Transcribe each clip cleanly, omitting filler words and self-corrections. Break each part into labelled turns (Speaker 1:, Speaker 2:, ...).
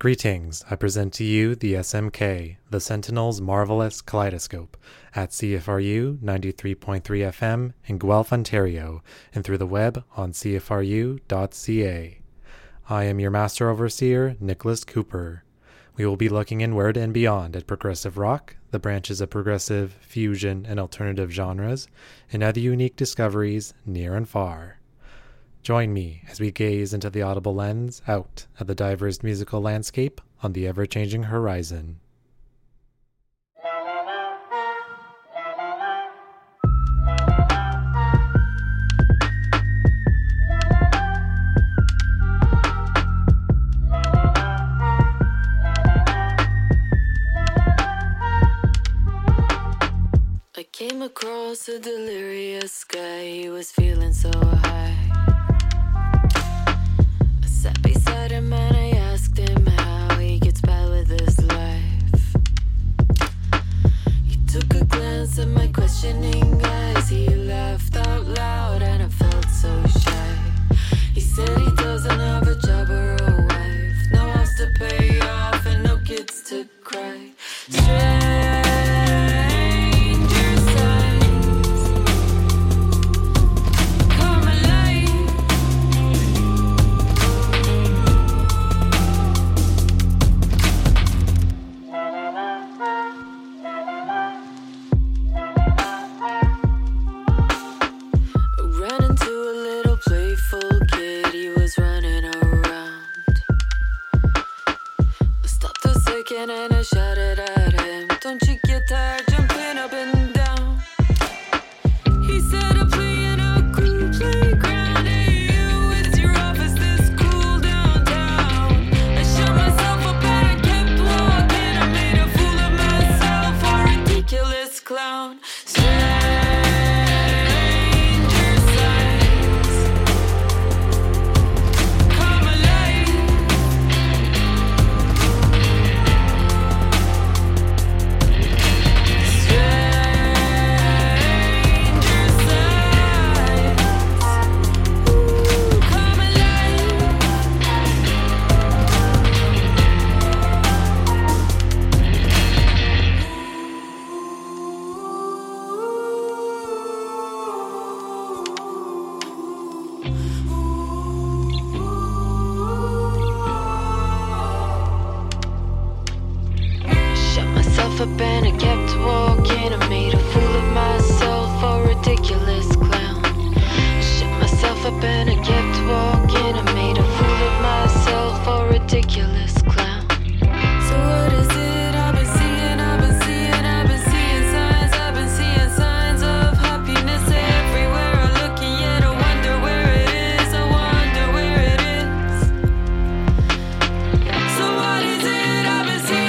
Speaker 1: Greetings, I present to you the SMK, the Sentinel's Marvelous Kaleidoscope, at CFRU 93.3 FM in Guelph, Ontario, and through the web on cfru.ca. I am your Master Overseer, Nicholas Cooper. We will be looking inward and beyond at progressive rock, the branches of progressive, fusion, and alternative genres, and other unique discoveries near and far. Join me as we gaze into the audible lens out at the diverse musical landscape on the ever-changing horizon.
Speaker 2: I came across a delirious guy, he was feeling so high. I sat beside him and I asked him how he gets by with his life. He took a glance at my questioning eyes, he laughed out loud and I felt so shy. He said he doesn't have a job or a wife, no house to pay off and no kids to cry. And I shouted at him, don't you get tired jumping up and down? He said, I play in a cool playground. Hey, you, it's your office, this cool downtown. I shut myself up and I kept walking. I made a fool of myself, a ridiculous clown. Up and I kept walking. I made a fool of myself, a ridiculous clown. Shut myself up and I kept walking. I made a fool of myself, a ridiculous clown. So what is it I've been seeing? I've been seeing signs. I've been seeing signs of happiness everywhere I look, and yet I wonder where it is. I wonder where it is. So what is it I've been seeing?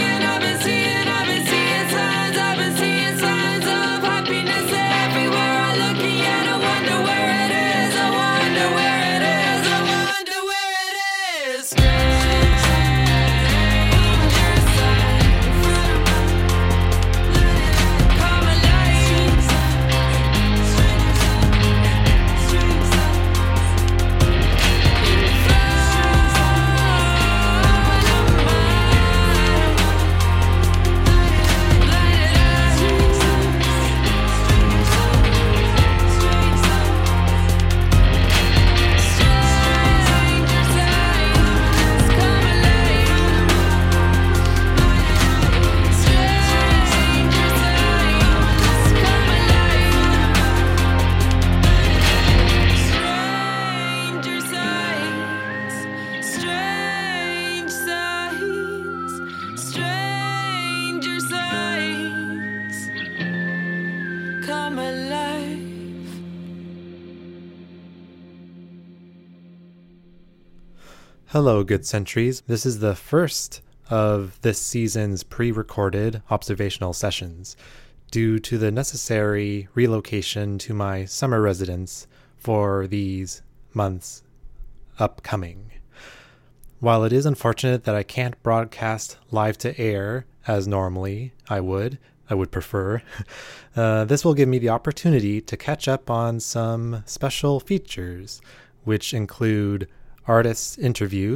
Speaker 1: Hello, good sentries. This is the first of this season's pre-recorded observational sessions due to the necessary relocation to my summer residence for these months upcoming. While it is unfortunate that I can't broadcast live to air as normally I would prefer, this will give me the opportunity to catch up on some special features, which include artists' interviews,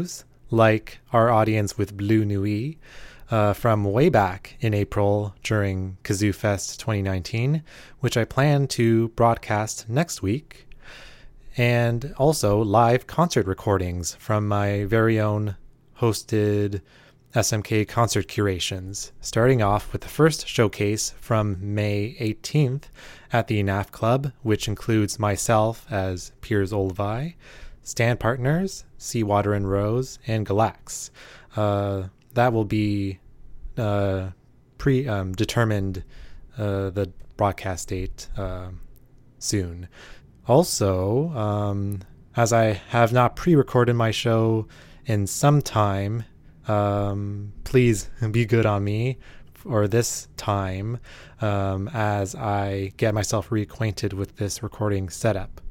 Speaker 1: like our audience with Blue Nui from way back in April during Kazoo Fest 2019, which I plan to broadcast next week, and also live concert recordings from my very own hosted SMK concert curations, starting off with the first showcase from May 18th at the NAF Club, which includes myself as Piers Olvai, stand partners, Seawater and Rose, and Galax. That will be determined the broadcast date soon. Also, as I have not pre-recorded my show in some time, please be good on me for this time as I get myself reacquainted with this recording setup.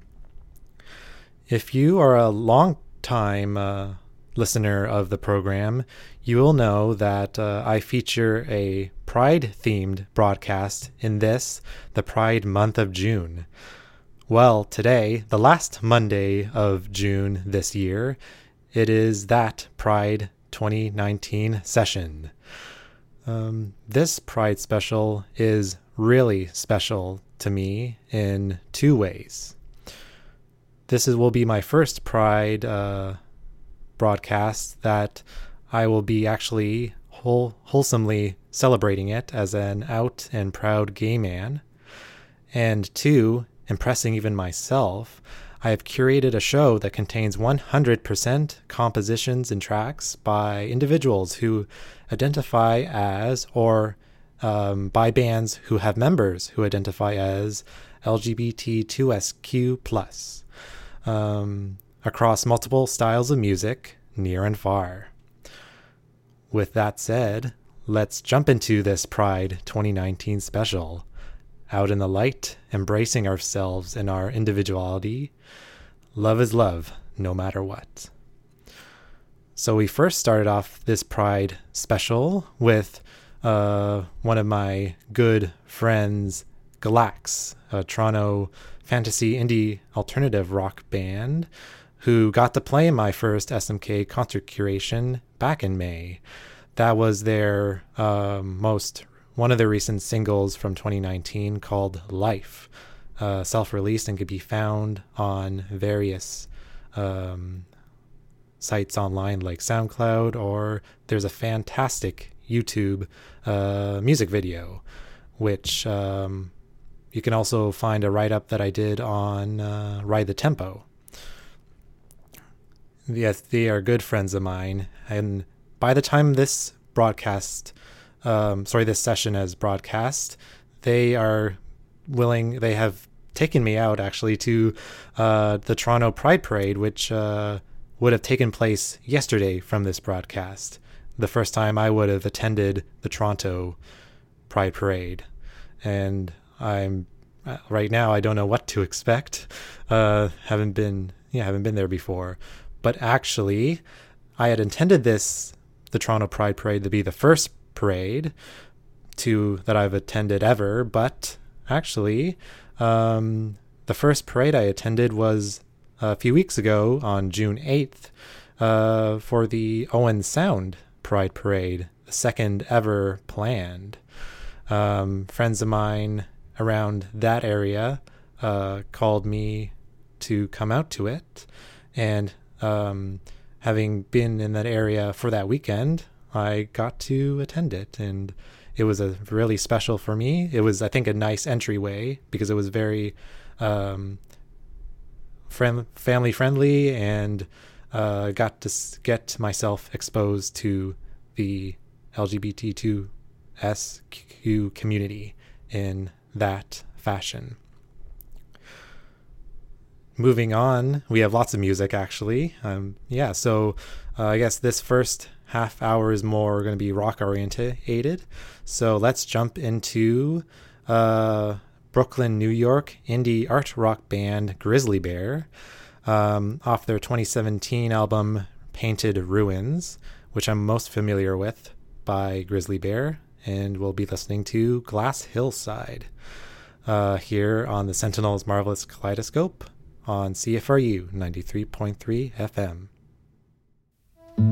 Speaker 1: If you are a long-time listener of the program, you will know that I feature a Pride-themed broadcast in the Pride month of June. Well, today, the last Monday of June this year, it is that Pride 2019 session. This Pride special is really special to me in two ways. This will be my first Pride broadcast that I will be actually wholesomely celebrating it as an out and proud gay man. And two, impressing even myself, I have curated a show that contains 100% compositions and tracks by individuals who identify as, or by bands who have members who identify as LGBTQ2SQ+, across multiple styles of music, near and far. With that said, let's jump into this Pride 2019 special. Out in the light, embracing ourselves and our individuality. Love is love, no matter what. So we first started off this Pride special with one of my good friends, Galax, a Toronto fantasy indie alternative rock band who got to play my first SMK concert curation back in May. That was their one of the recent singles from 2019 called Life, self-released and could be found on various sites online like SoundCloud, or there's a fantastic YouTube music video, which you can also find a write-up that I did on Ride the Tempo. Yes, they are good friends of mine, and by the time this this session as broadcast, they have taken me out actually to the Toronto Pride Parade, which would have taken place yesterday from this broadcast, the first time I would have attended the Toronto Pride Parade. And I'm right now, I don't know what to expect. Haven't been there before, but actually I had intended the Toronto Pride Parade to be the first parade that I've attended ever, but actually the first parade I attended was a few weeks ago on June 8th for the Owen Sound Pride Parade, the second ever planned. Friends of mine around that area called me to come out to it, and having been in that area for that weekend, I got to attend it, and it was a really special for me. It was, I think, a nice entryway because it was very family friendly, and got to get myself exposed to the LGBTQ community in that fashion. Moving on, we have lots of music actually. So I guess this first half hour is more going to be rock orientated. So let's jump into Brooklyn, New York indie art rock band Grizzly Bear off their 2017 album Painted Ruins, which I'm most familiar with by Grizzly Bear, and we'll be listening to Glass Hillside here on the Sentinel's Marvelous Kaleidoscope on CFRU 93.3 FM.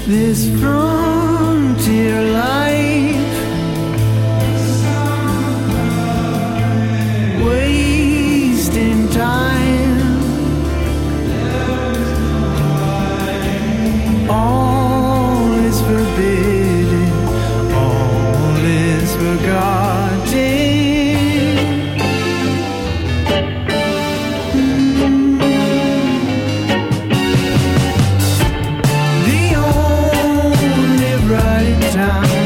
Speaker 3: this frontier life, wasting time. All is forbidden, all is forgotten. The only bright time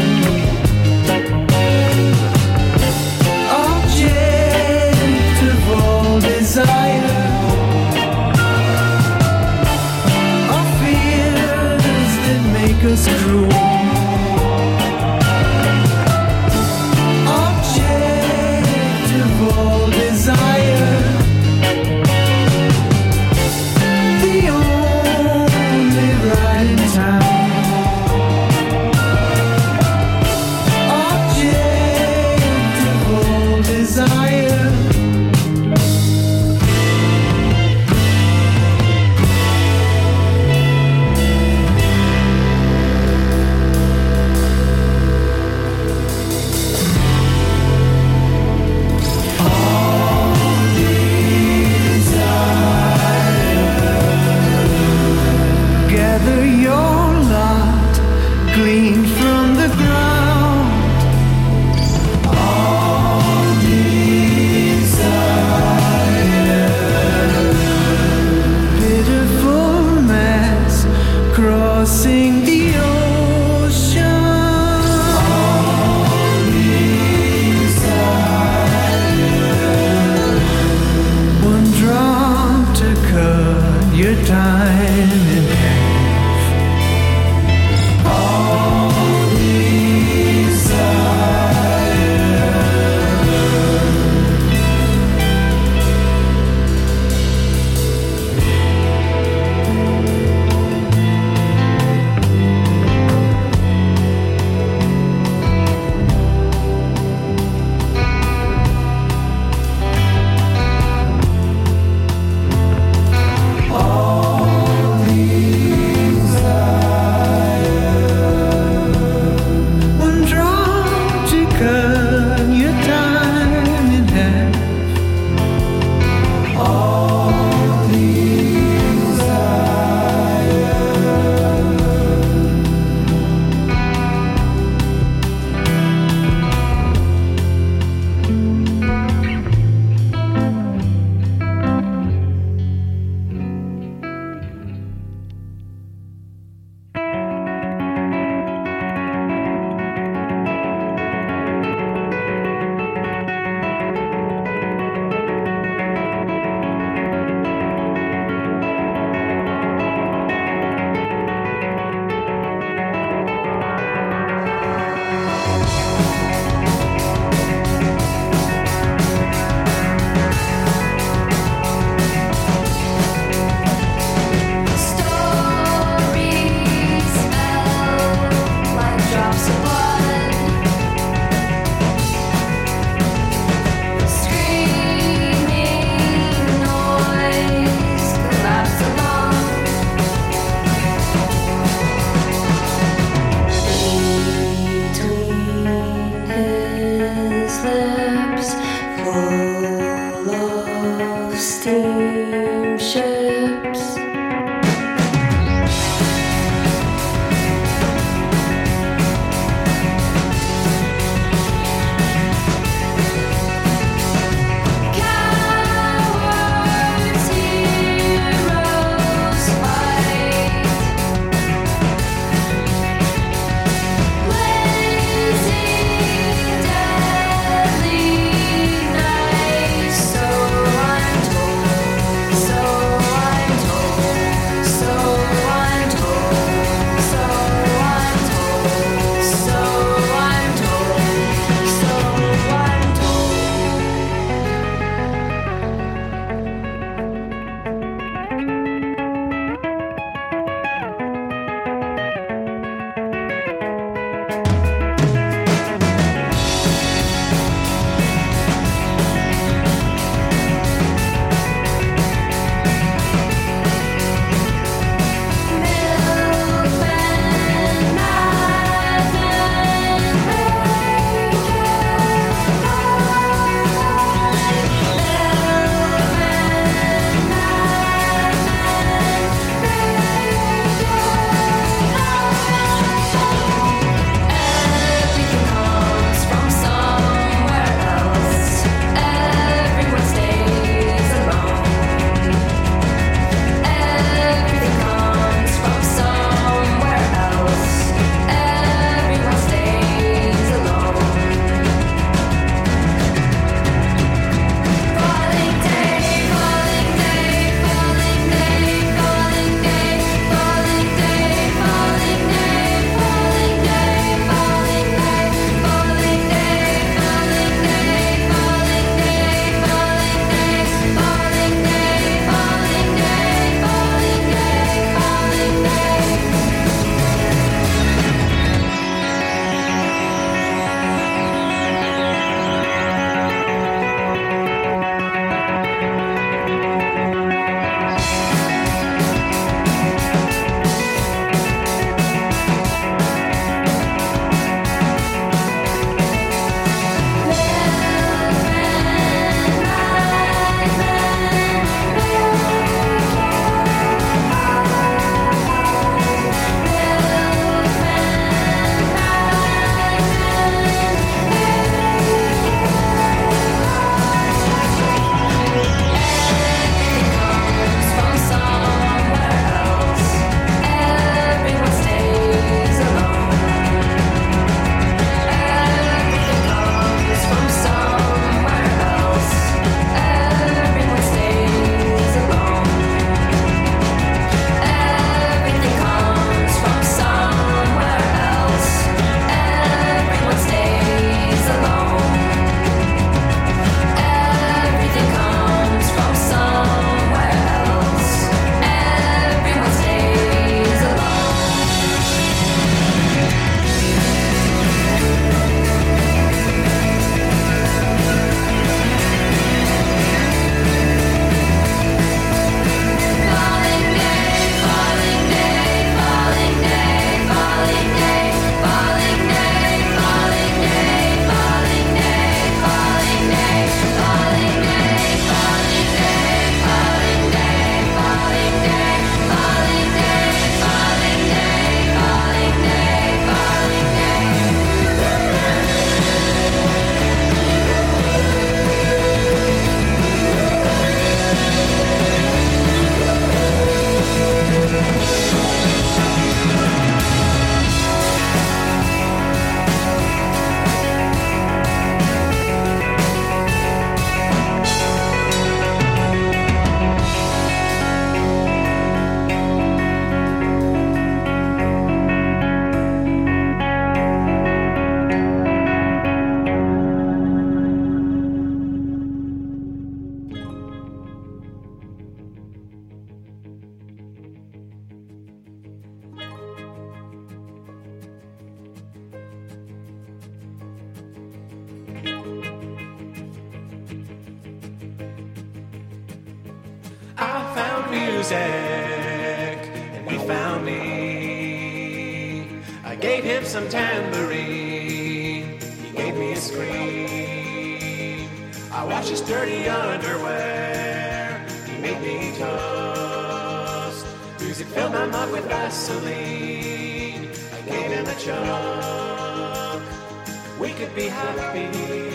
Speaker 4: music, and he found me. I gave him some tambourine, he gave me a scream. I washed his dirty underwear, he made me toast. Music filled my mug with Vaseline, I gave him a chunk. We could be happy,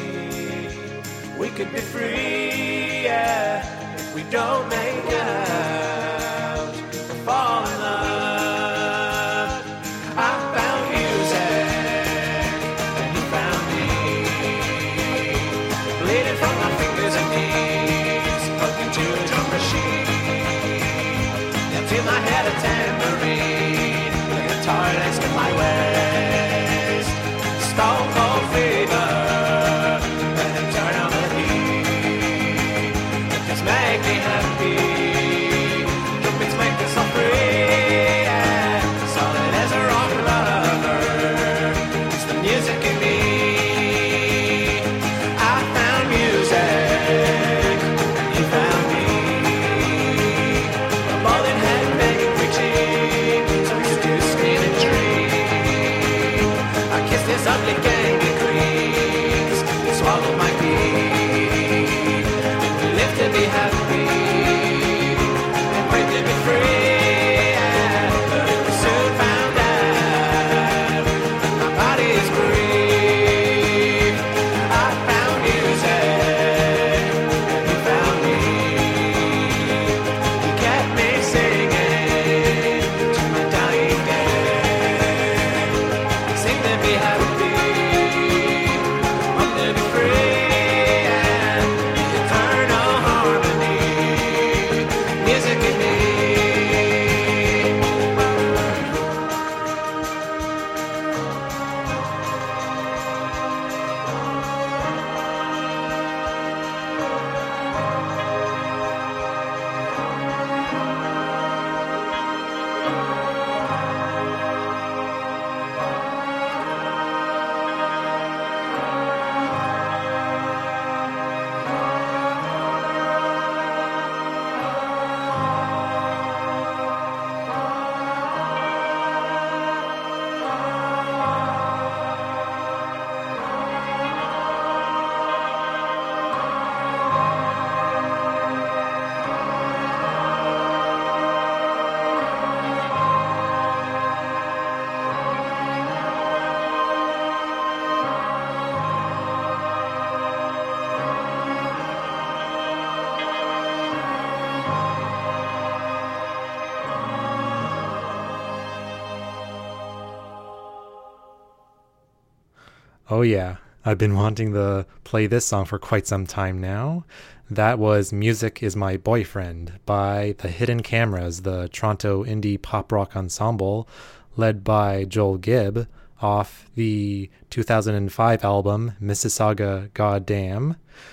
Speaker 4: we could be free, yeah. If we don't make out or fall in love. I found music, and he found me. Bleeding from my fingers and knees, plugged into a drum machine. Until I had a tambourine, a guitar next to my waist. Stone cold fever, let him turn on the heat. Just make me happy, trumpets make us all free, yeah. Solid as a rock lover, it's the music in me. I found music, and he found me. A balding head made preaching, so we used to scream and dream. I kissed his ugly gangy crease, he swallowed my beat. And we lived to be happy, and prayed to be free, yeah. But we soon found out that my body is grief. I found music, and he found me. He kept me singing to my dying day. Sing to be happy, want to be free, and eternal harmony, music in me.
Speaker 1: Oh yeah, I've been wanting to play this song for quite some time now. That was Music Is My Boyfriend by The Hidden Cameras, the Toronto indie pop rock ensemble led by Joel Gibb off the 2005 album Mississauga Goddamn.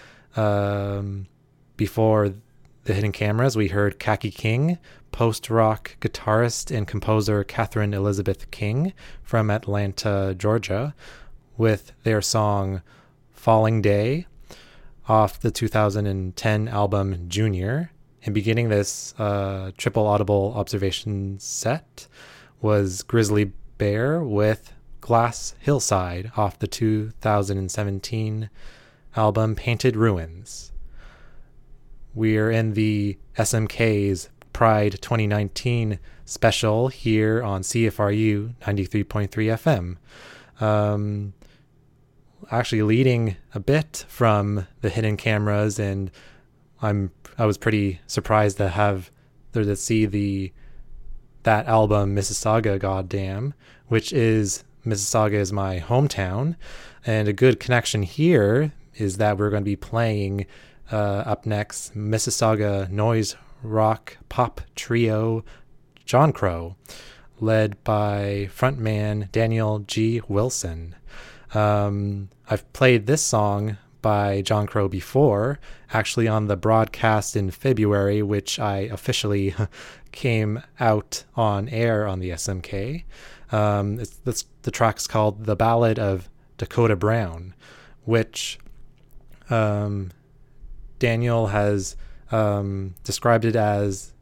Speaker 1: Before The Hidden Cameras, we heard Kaki King, post-rock guitarist and composer Catherine Elizabeth King from Atlanta, Georgia, with their song Falling Day off the 2010 album Junior. And beginning this triple audible observation set was Grizzly Bear with Glass Hillside off the 2017 album Painted Ruins. We're in the SMK's Pride 2019 special here on CFRU 93.3 FM. Actually leading a bit from The Hidden Cameras, and I was pretty surprised to see that album Mississauga Goddamn, which is Mississauga is my hometown, and a good connection here is that we're going to be playing up next Mississauga noise rock pop trio John Crow, led by frontman Daniel G. Wilson. I've played this song by John Crow before, actually on the broadcast in February, which I officially came out on air on the SMK. The track's called The Ballad of Dakota Brown, which Daniel has described it as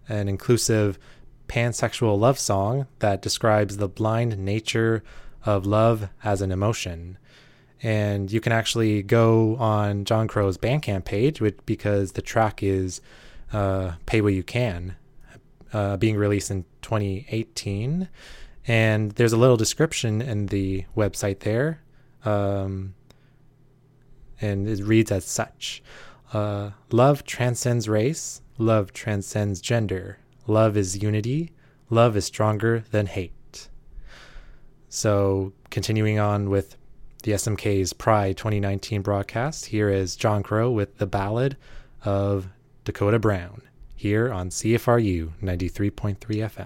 Speaker 1: an inclusive pansexual love song that describes the blind nature of love as an emotion. And you can actually go on John Crow's Bandcamp page, because the track is Pay What You Can, being released in 2018. And there's a little description in the website there. And it reads as such. Love transcends race. Love transcends gender. Love is unity. Love is stronger than hate. So continuing on with the SMK's Pride 2019 broadcast, here is John Crow with the Ballad of Dakota Brown, here on CFRU 93.3 FM.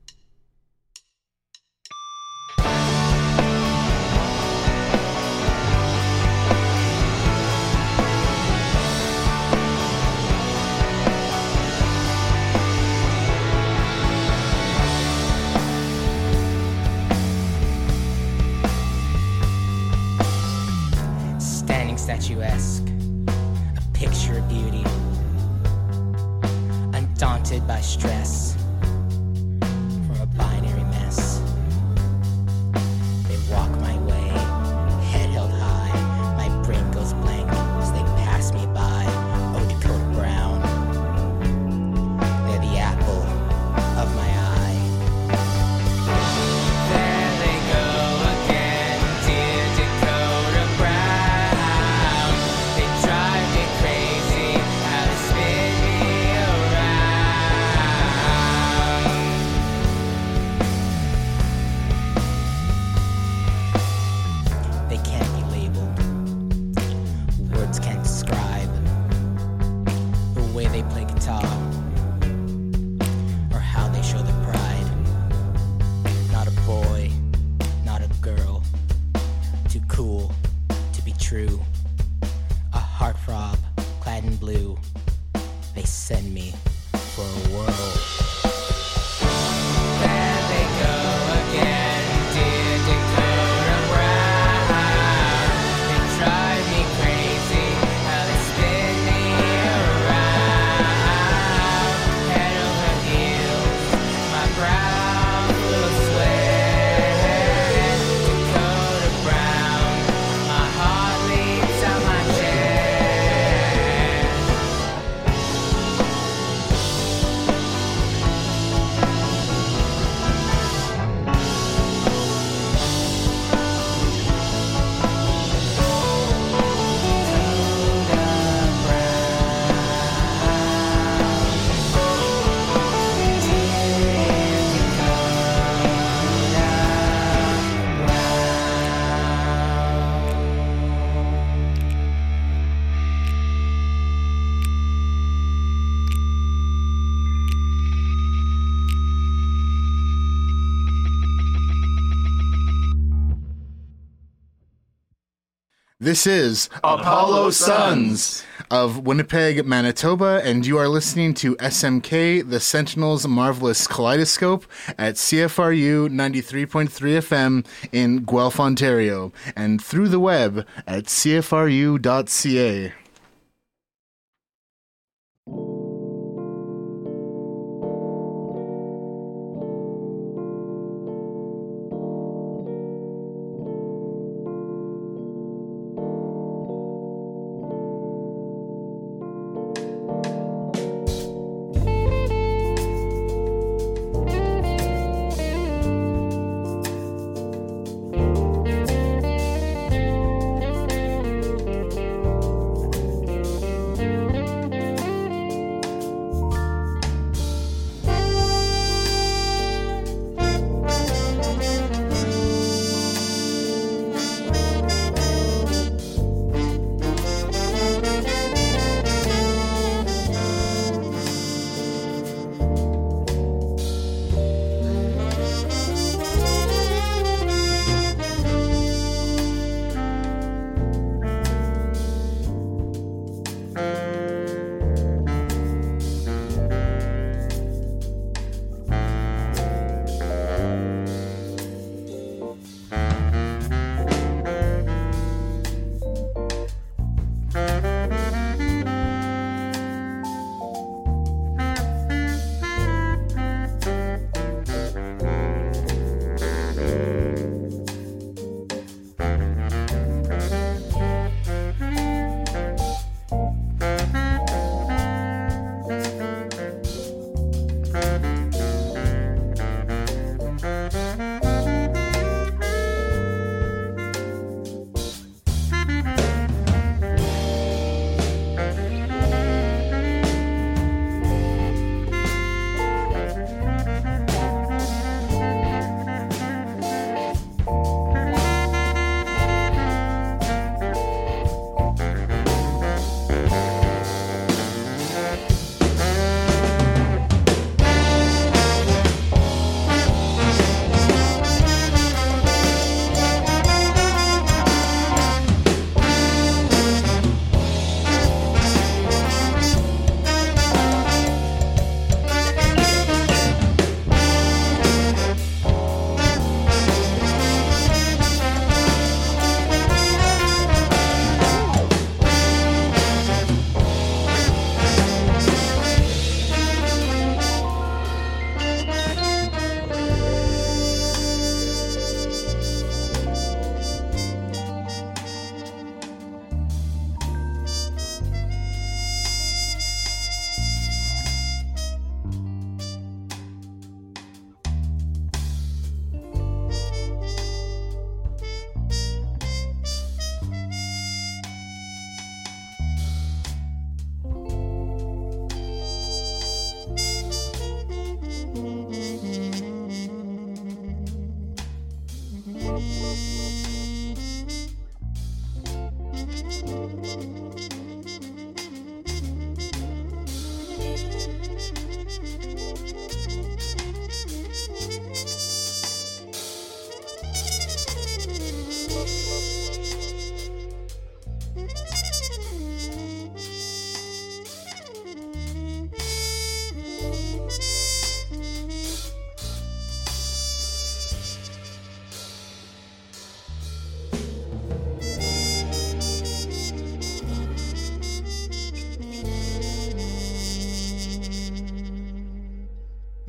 Speaker 5: Statuesque, a picture of beauty, undaunted by stress from a binary mess. They walk my way, head held high, my brain goes blank as they pass me by. Oh, Dakota Brown, they're the apple of my eye. There they go again, dear Dakota Brown. They drive me crazy, how they spin me around. They can't be labeled, words can't describe the way they play guitar or how they show their pride. Not a boy, not a girl, too cool to be true. A heartthrob clad in blue, they send me for a whirl. There they go again, dear Dakota Brown. They drive me crazy, how they spin me around. Head over heels, my brow will sweat. Dakota Brown, my heart leaps out my chest.
Speaker 6: This is Apollo Sons of Winnipeg, Manitoba, and you are listening to SMK, the Sentinel's Marvelous Kaleidoscope at CFRU 93.3 FM in Guelph, Ontario, and through the web at cfru.ca.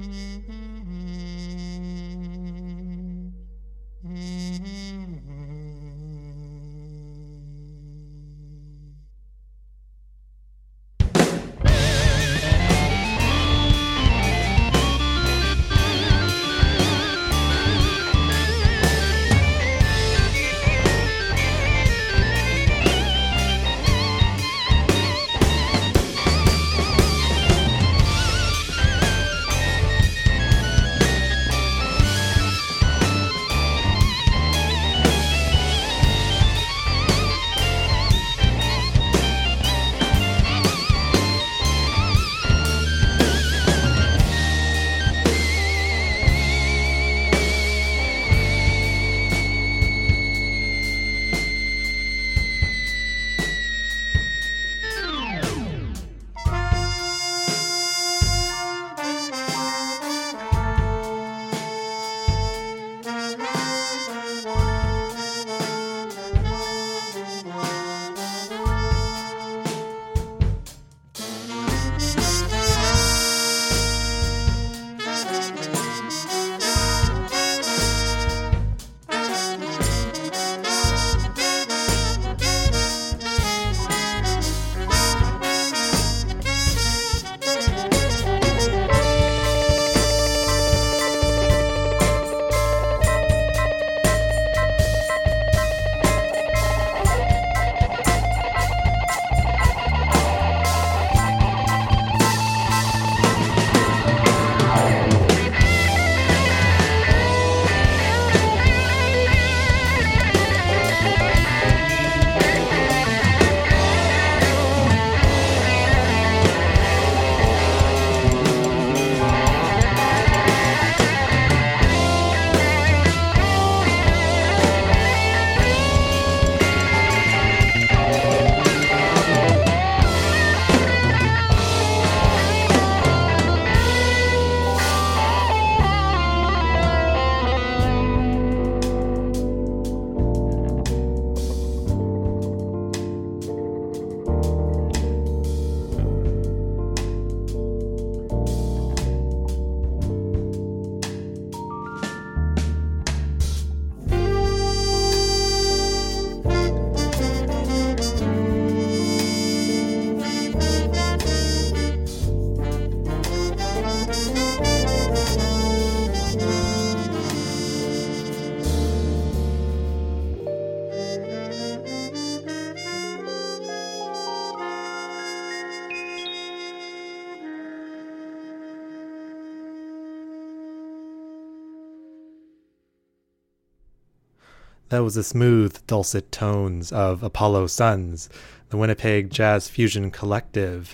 Speaker 1: That was the smooth, dulcet tones of Apollo Suns, the Winnipeg Jazz Fusion Collective,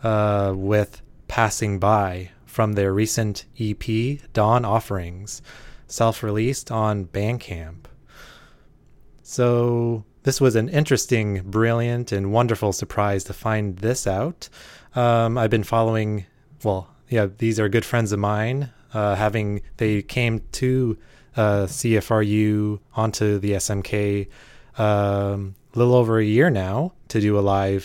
Speaker 1: with Passing By from their recent EP, Dawn Offerings, self-released on Bandcamp. So this was an interesting, brilliant, and wonderful surprise to find this out. I've been following, these are good friends of mine, they came to CFRU onto the SMK a little over a year now to do a live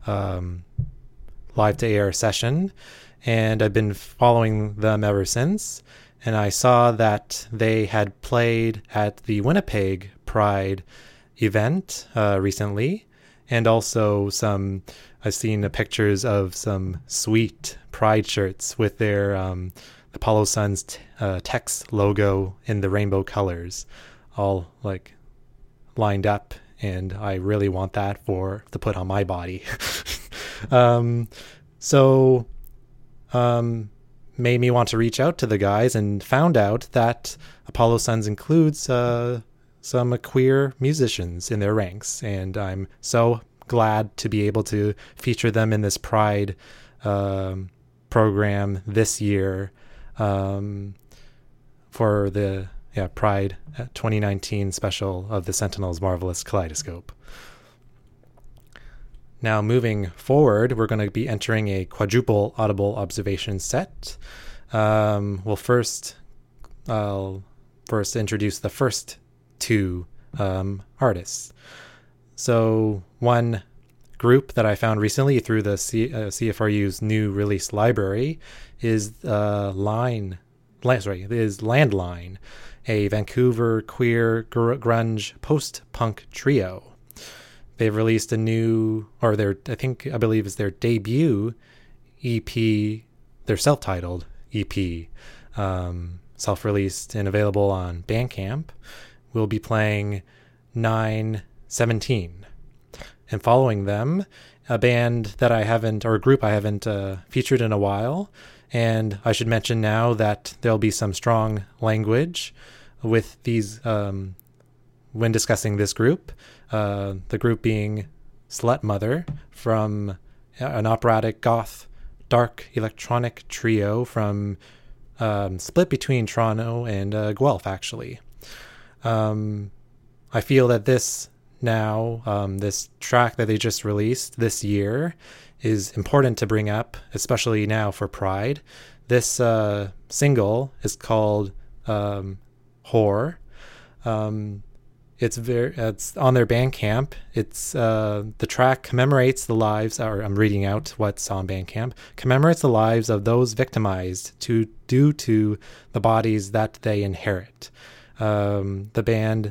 Speaker 1: to air session, and I've been following them ever since. And I saw that they had played at the Winnipeg Pride event recently, and also I've seen the pictures of some sweet Pride shirts with their Apollo Suns text logo in the rainbow colors, all like lined up, and I really want that to put on my body. Made me want to reach out to the guys, and found out that Apollo Suns includes some queer musicians in their ranks, and I'm so glad to be able to feature them in this Pride program this year. For the Pride 2019 special of the Sentinel's Marvelous Kaleidoscope. Now, moving forward, we're going to be entering a quadruple audible observation set. I'll first introduce the first two artists. So one group that I found recently through the CFRU's new release library is Landline, a Vancouver queer grunge post-punk trio. They've released a new, or I believe is their debut EP, their self-titled EP, self-released and available on Bandcamp. We'll be playing 9/17. And following them, a band that a group I haven't featured in a while. And I should mention now that there'll be some strong language with these when discussing this group. The group being Slut Mother, from an operatic goth dark electronic trio from split between Toronto and Guelph, actually. I feel that this track that they just released this year is important to bring up, especially now for Pride. This single is called Whore. It's on their Bandcamp. It's the track commemorates the lives, or I'm reading out what's on Bandcamp, commemorates the lives of those victimized due to the bodies that they inherit. The band,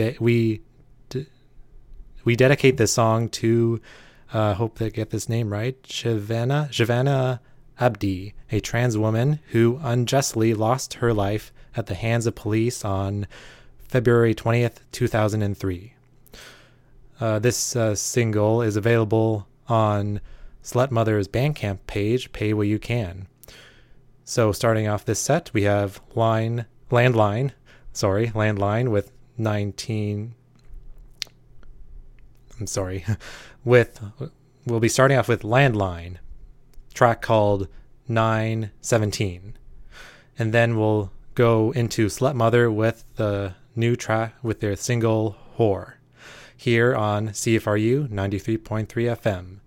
Speaker 1: we dedicate this song to, hope they get this name right, Shavana Abdi, a trans woman who unjustly lost her life at the hands of police on February 20th, 2003. This single is available on Slut Mother's Bandcamp page, Pay What You Can. So starting off this set, we have Landline with 19... we'll be starting off with Landline, track called 9/17. And then we'll go into Slut Mother with the new track with their single Whore, here on CFRU 93.3 FM.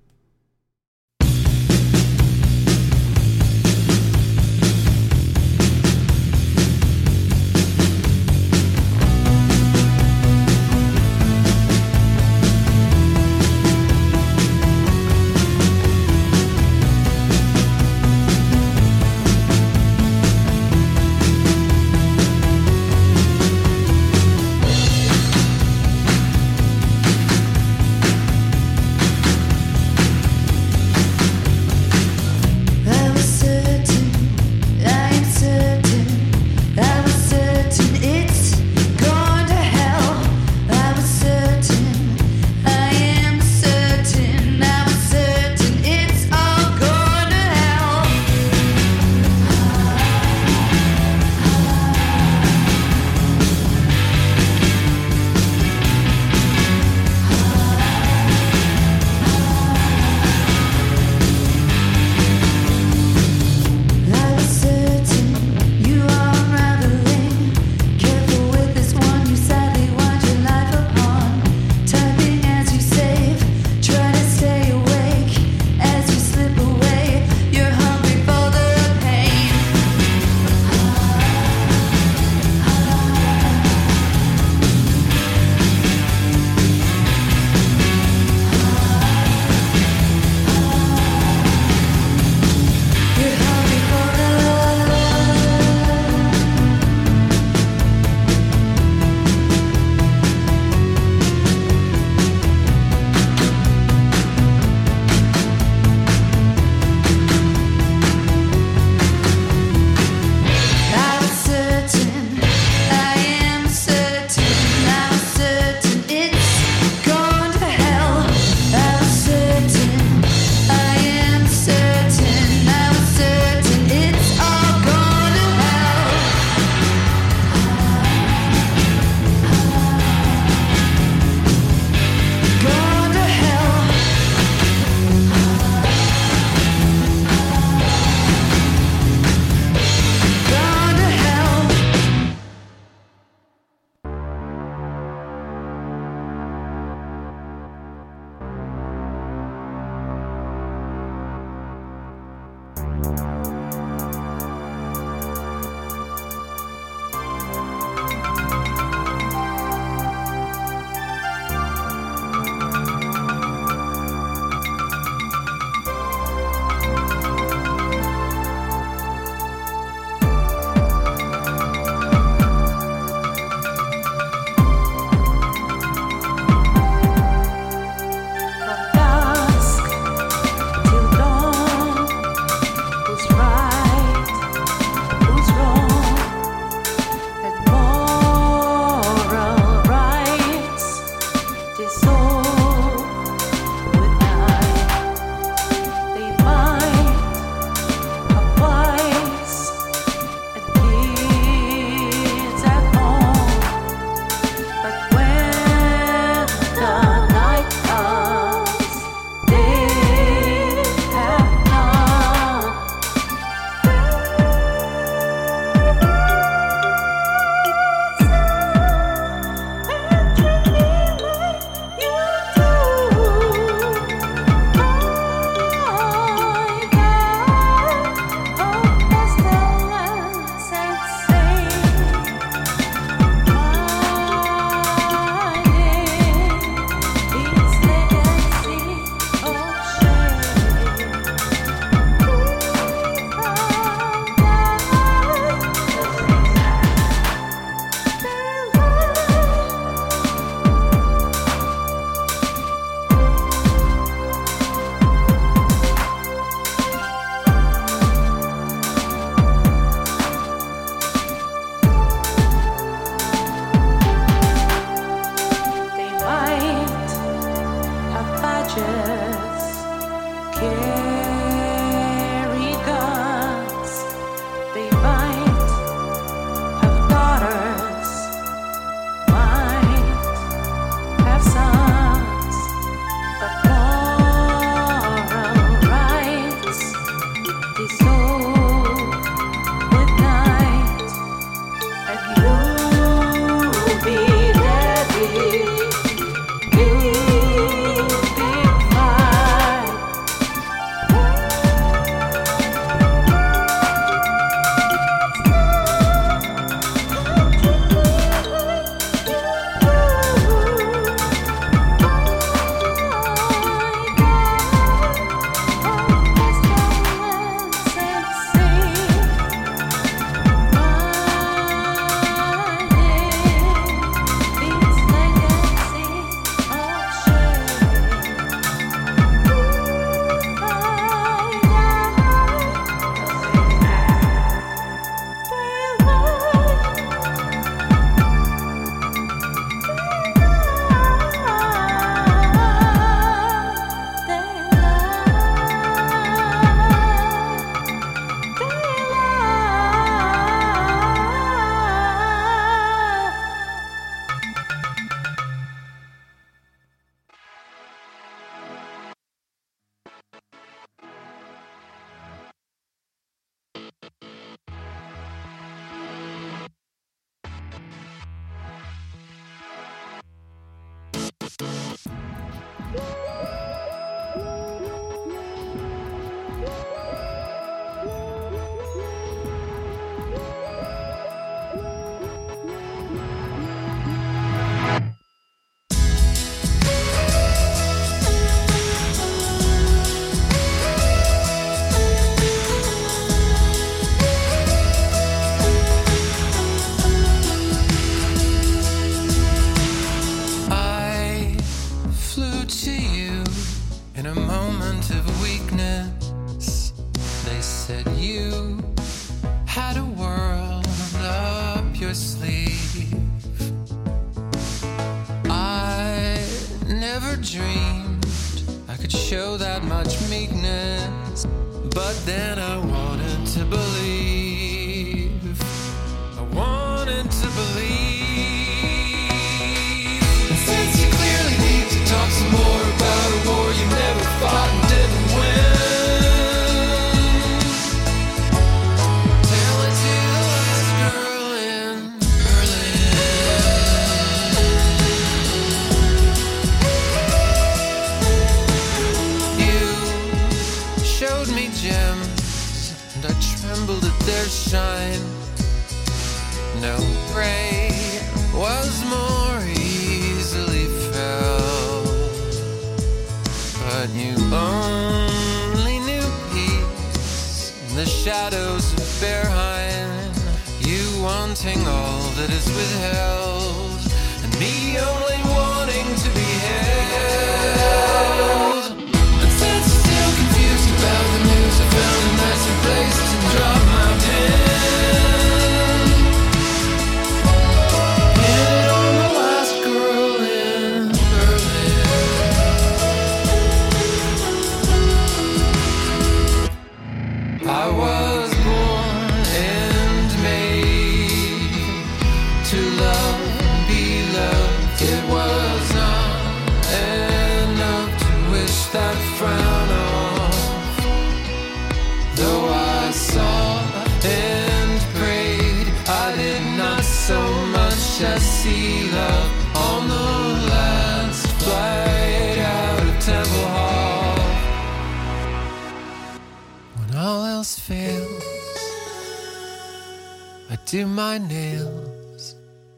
Speaker 4: Do my nails.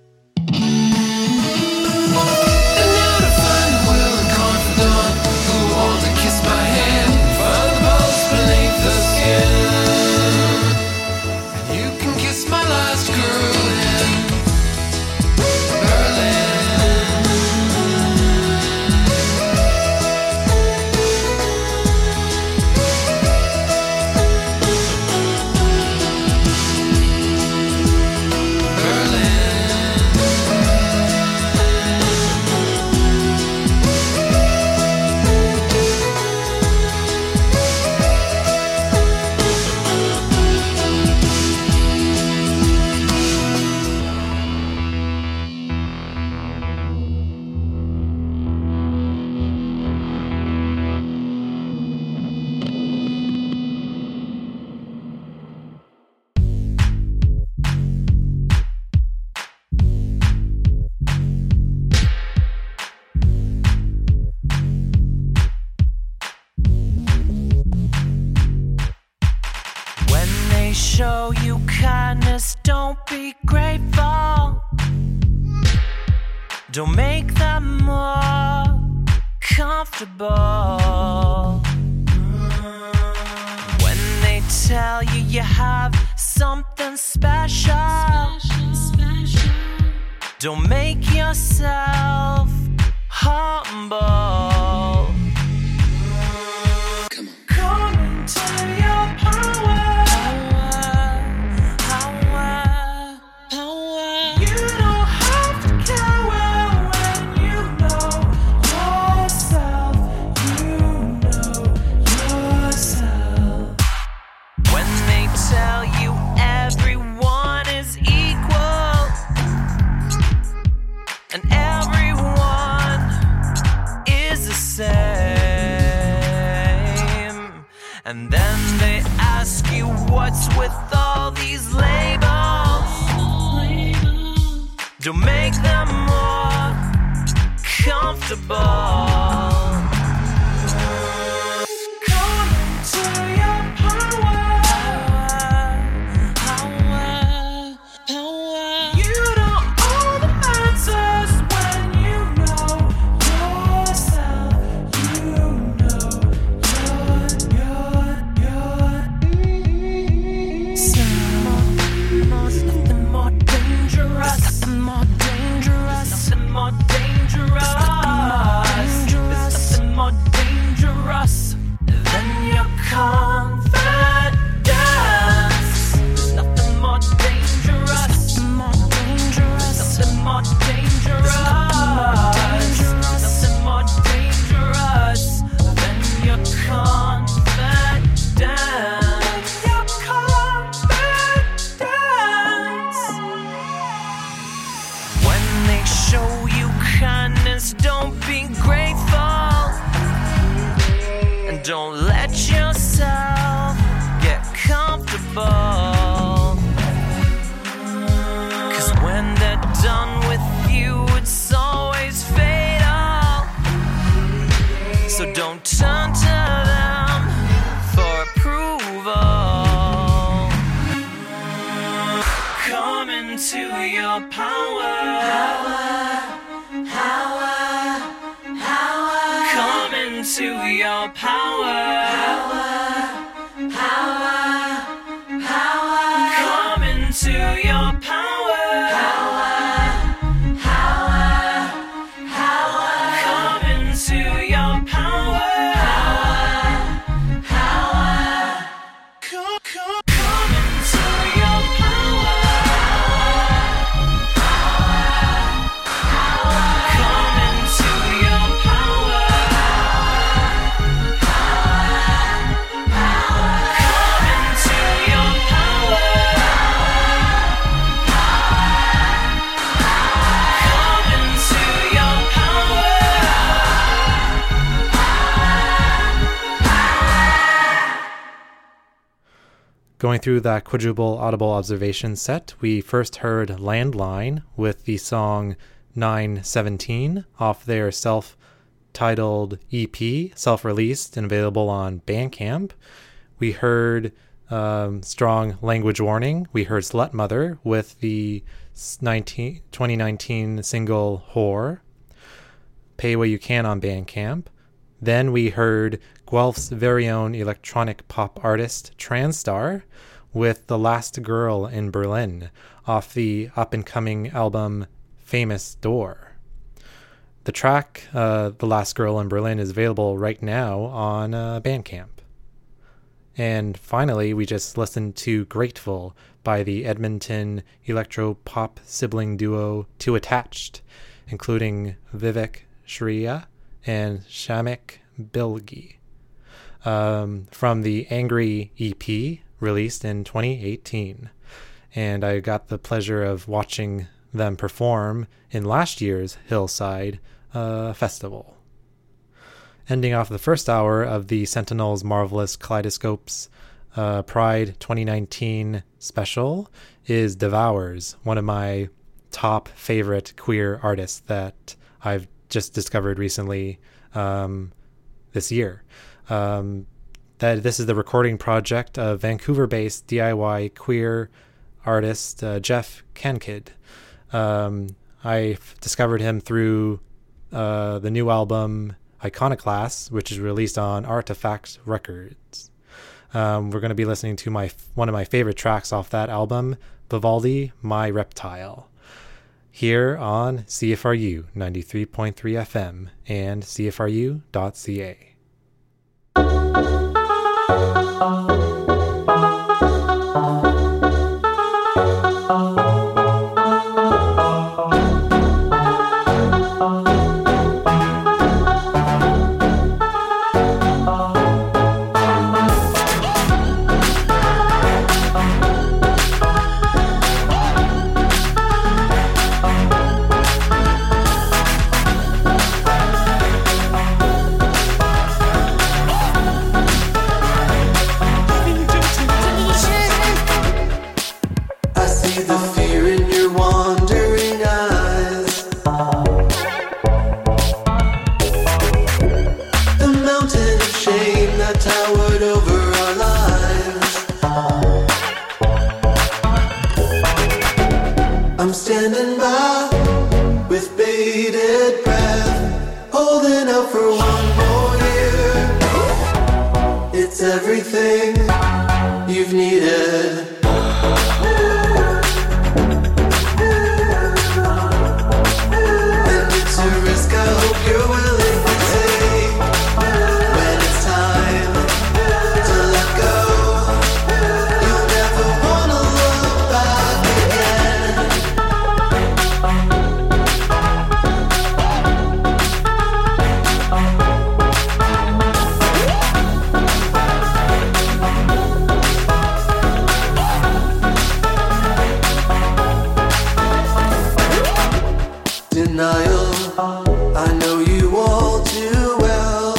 Speaker 7: show you kindness, don't be grateful. Don't make them more comfortable. When they tell you you have something special, don't make yourself humble. Come into your power. You don't have to cower when you know yourself. You know yourself. When they tell you everyone is equal and everyone is the same, and then they ask you what's with all these labels, don't make them more comfortable. comfortable. Come into your power. You don't own the answers when you know yourself. You know your self. Nothing more dangerous. Nothing more dangerous. Nothing more dangerous. There's nothing more dangerous than your confidence. There's nothing more dangerous. Nothing more dangerous. Nothing more dangerous than your confidence. Your confidence. When they show you kindness, don't be grateful. And don't let yourself get comfortable. 'Cause when they're done with you, it's always fatal. So don't turn to them for approval. Come into your power. Come into your power. Come into your power. Come into your power. Come into your power. Come into your power. Come into your power. Come into your power.
Speaker 1: Going through that quadruple audible observation set, we first heard Landline with the song 917 off their self-titled EP, self-released and available on Bandcamp. We heard Strong Language Warning. We heard Slut Mother with the 2019 single Whore. Pay What You Can on Bandcamp. Then we heard Guelph's very own electronic pop artist Transstar with The Last Girl in Berlin off the up-and-coming album Famous Door. The track, The Last Girl in Berlin, is available right now on Bandcamp. And finally, we just listened to Grateful by the Edmonton electro-pop sibling duo Too Attached, including Vivek Shriya and Shamik Bilgi, from the Angry EP released in 2018. And I got the pleasure of watching them perform in last year's Hillside Festival. Ending off the first hour of the Sentinel's Marvelous Kaleidoscope's Pride 2019 special is Devours, one of my top favorite queer artists that I've just discovered recently this year. That this is the recording project of Vancouver-based DIY queer artist Jeff Kankid. I discovered him through the new album Iconoclast, which is released on Artifact Records. We're going to be listening to one of my favorite tracks off that album, Vivaldi, My Reptile, here on CFRU 93.3 FM and CFRU.ca.
Speaker 4: standing by with bated breath, holding out for one more year. It's everything you've needed. And it's a risk I hope you're willing to take when it's time to let go. You'll never wanna look back again. Denial, I know you all too well.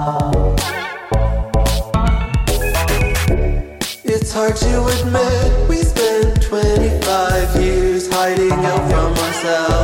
Speaker 4: It's hard to admit we spent 25 years hiding out from ourselves.